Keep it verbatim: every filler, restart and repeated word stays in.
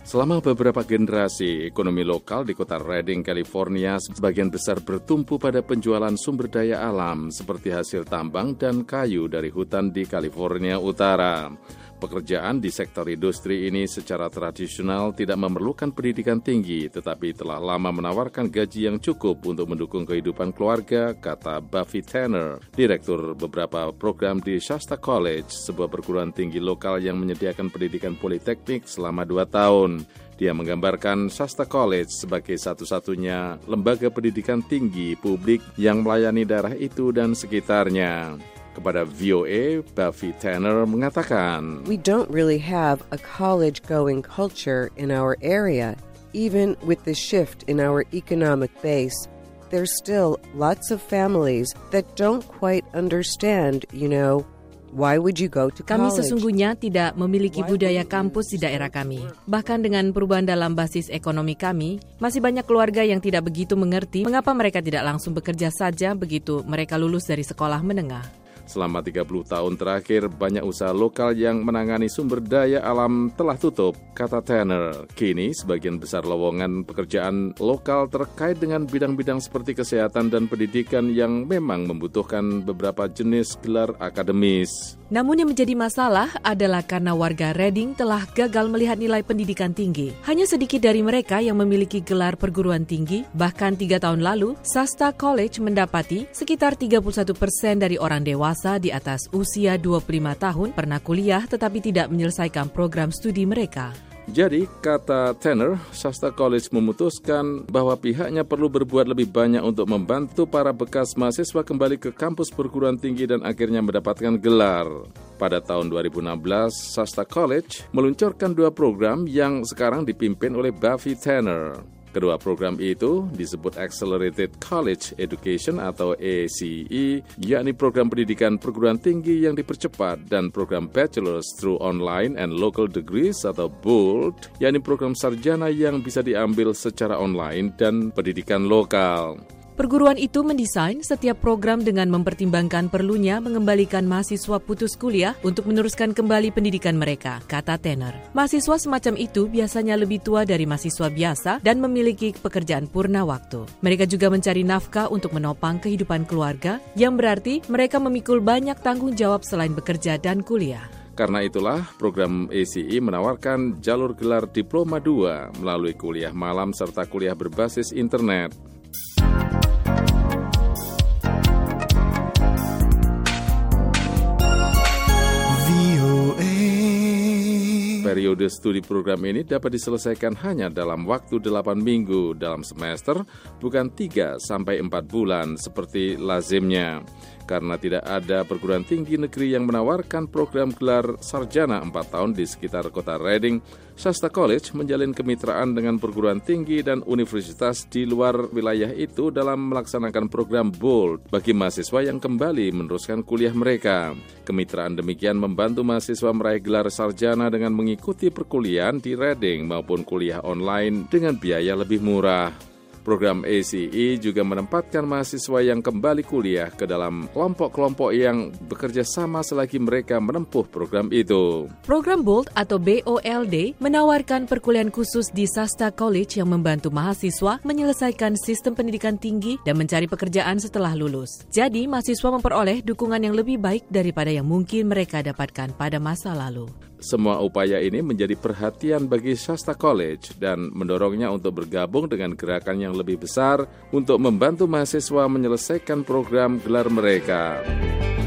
Selama beberapa generasi, ekonomi lokal di kota Redding, California sebagian besar bertumpu pada penjualan sumber daya alam seperti hasil tambang dan kayu dari hutan di California Utara. Pekerjaan di sektor industri ini secara tradisional tidak memerlukan pendidikan tinggi, tetapi telah lama menawarkan gaji yang cukup untuk mendukung kehidupan keluarga, kata Buffy Tanner, direktur beberapa program di Shasta College, sebuah perguruan tinggi lokal yang menyediakan pendidikan politeknik selama dua tahun. Dia menggambarkan Shasta College sebagai satu-satunya lembaga pendidikan tinggi publik yang melayani daerah itu dan sekitarnya. Kepada V O A, Buffy Tanner mengatakan, "We don't really have a college-going culture in our area. Even with the shift in our economic base, there's still lots of families that don't quite understand, you know, why would you go to Kami college?" sesungguhnya tidak memiliki budaya kampus di daerah kami. Bahkan dengan perubahan dalam basis ekonomi kami, masih banyak keluarga yang tidak begitu mengerti mengapa mereka tidak langsung bekerja saja begitu mereka lulus dari sekolah menengah. Selama tiga puluh tahun terakhir, banyak usaha lokal yang menangani sumber daya alam telah tutup, kata Tanner. Kini, sebagian besar lowongan pekerjaan lokal terkait dengan bidang-bidang seperti kesehatan dan pendidikan yang memang membutuhkan beberapa jenis gelar akademis. Namun yang menjadi masalah adalah karena warga Redding telah gagal melihat nilai pendidikan tinggi. Hanya sedikit dari mereka yang memiliki gelar perguruan tinggi, bahkan tiga tahun lalu, Shasta College mendapati sekitar tiga puluh satu persen dari orang dewasa di atas usia dua puluh lima tahun pernah kuliah tetapi tidak menyelesaikan program studi mereka. Jadi, kata Tanner, Shasta College memutuskan bahwa pihaknya perlu berbuat lebih banyak untuk membantu para bekas mahasiswa kembali ke kampus perguruan tinggi dan akhirnya mendapatkan gelar. Pada tahun dua ribu enam belas, Shasta College meluncurkan dua program yang sekarang dipimpin oleh Buffy Tanner. Kedua program itu disebut Accelerated College Education atau A C E, yakni program pendidikan perguruan tinggi yang dipercepat, dan program Bachelor's Through Online and Local Degrees atau B O L D, yakni program sarjana yang bisa diambil secara online dan pendidikan lokal. Perguruan itu mendesain setiap program dengan mempertimbangkan perlunya mengembalikan mahasiswa putus kuliah untuk meneruskan kembali pendidikan mereka, kata Tanner. Mahasiswa semacam itu biasanya lebih tua dari mahasiswa biasa dan memiliki pekerjaan purna waktu. Mereka juga mencari nafkah untuk menopang kehidupan keluarga, yang berarti mereka memikul banyak tanggung jawab selain bekerja dan kuliah. Karena itulah, program A C E menawarkan jalur gelar Diploma dua melalui kuliah malam serta kuliah berbasis internet. Periode studi program ini dapat diselesaikan hanya dalam waktu delapan minggu dalam semester, bukan tiga sampai empat bulan seperti lazimnya. Karena tidak ada perguruan tinggi negeri yang menawarkan program gelar sarjana empat tahun di sekitar kota Redding, Shasta College menjalin kemitraan dengan perguruan tinggi dan universitas di luar wilayah itu dalam melaksanakan program B O L D bagi mahasiswa yang kembali meneruskan kuliah mereka. Kemitraan demikian membantu mahasiswa meraih gelar sarjana dengan mengikuti perkuliahan di Redding maupun kuliah online dengan biaya lebih murah. Program A C E juga menempatkan mahasiswa yang kembali kuliah ke dalam kelompok-kelompok yang bekerja sama selagi mereka menempuh program itu. Program B O L D atau B O L D menawarkan perkuliahan khusus di Shasta College yang membantu mahasiswa menyelesaikan sistem pendidikan tinggi dan mencari pekerjaan setelah lulus. Jadi, mahasiswa memperoleh dukungan yang lebih baik daripada yang mungkin mereka dapatkan pada masa lalu. Semua upaya ini menjadi perhatian bagi Shasta College dan mendorongnya untuk bergabung dengan gerakan yang lebih besar untuk membantu mahasiswa menyelesaikan program gelar mereka.